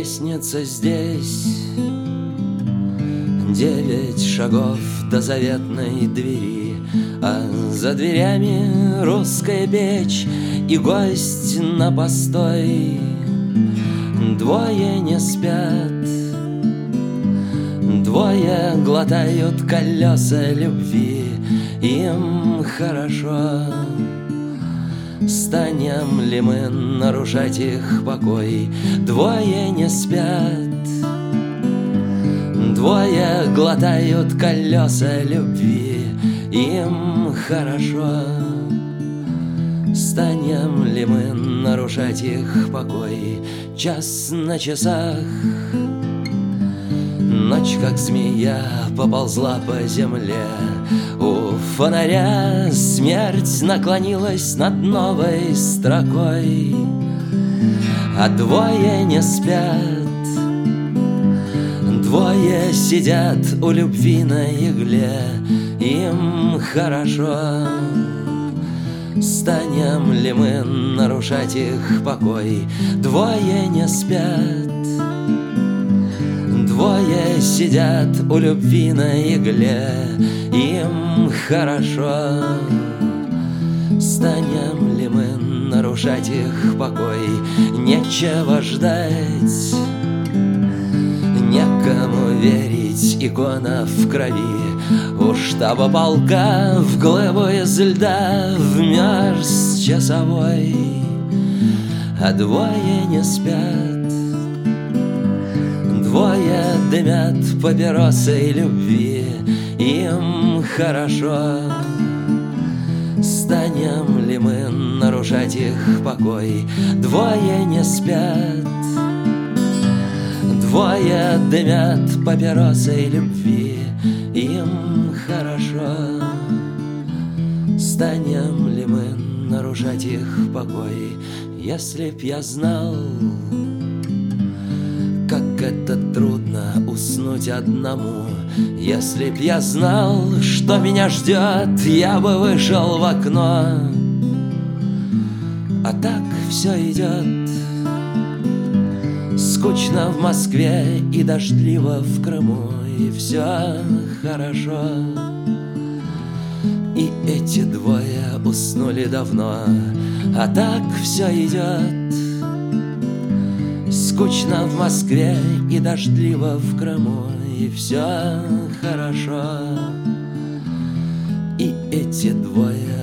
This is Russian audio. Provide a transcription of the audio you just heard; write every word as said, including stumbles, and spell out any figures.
Лестница здесь, девять шагов до заветной двери, а за дверями русская печь и гость на постой. Двое не спят, двое глотают колеса любви, им хорошо. Станем ли мы нарушать их покой? Двое не спят, двое глотают колеса любви, им хорошо. Станем ли мы нарушать их покой? Час на часах, ночь, как змея, поползла по земле. У фонаря смерть наклонилась над новой строкой, а двое не спят, двое сидят у любви на игле, им хорошо. Станем ли мы нарушать их покой? Двое не спят, двое сидят у любви на игле, им хорошо. Станем ли мы нарушать их покой? Нечего ждать, некому верить, икона в крови. У штаба полка в глыбу из льда вмерз часовой, а двое не спят, двое дымят папиросой любви, им хорошо. Станем ли мы нарушать их покой? Двое не спят, двое дымят папиросой любви, им хорошо. Станем ли мы нарушать их покой? Если б я знал, как это трудно уснуть одному, если б я знал, что меня ждет, я бы вышел в окно. А так все идет, скучно в Москве и дождливо в Крыму, и все хорошо. И эти двое уснули давно, а так все идет, скучно в Москве и дождливо в Крыму, и все хорошо. И эти двое